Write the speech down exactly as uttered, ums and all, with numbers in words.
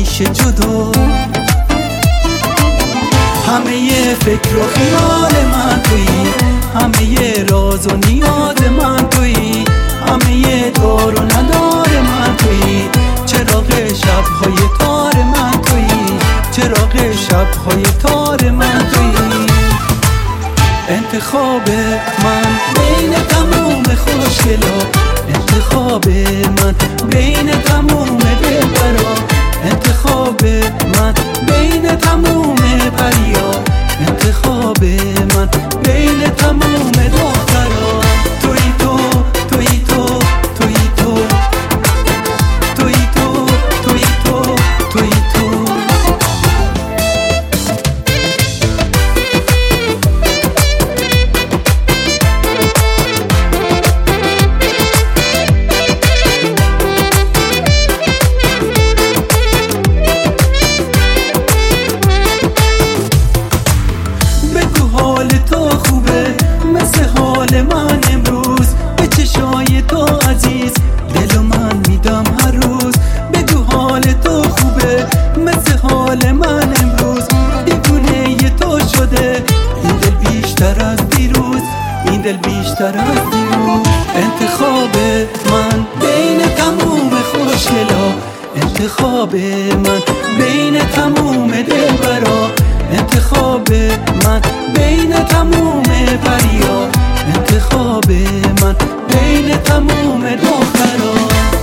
همیشه جدا. همه فکر و خیال من تویی، همه راز و نیاز من تویی، همه دار و ندار من تویی، چراغ شب‌های تار من تویی، چراغ شب‌های تار من تویی. انتخاب من بین تموم خوشگلا، انتخاب من بین تموم دلبرا، انتخاب من بین تموم پریا، انتخاب من بین تموم دخترا. توی تو توی تو توی تو توی تو توی تو توی تو. حال تو خوبه مثل حال من امروز، به چشای تو عزیز دل و من میدم هر روز. بگو حال تو خوبه مثل حال من امروز، دیوونه تو شده این دل بیشتر از دیروز، این دل بیشتر از دیروز. انتخاب من بین تموم خوشگلا، انتخاب من بین تموم دلبرا، انتخاب من بین تموم پریا، انتخاب من بین تموم دخترا.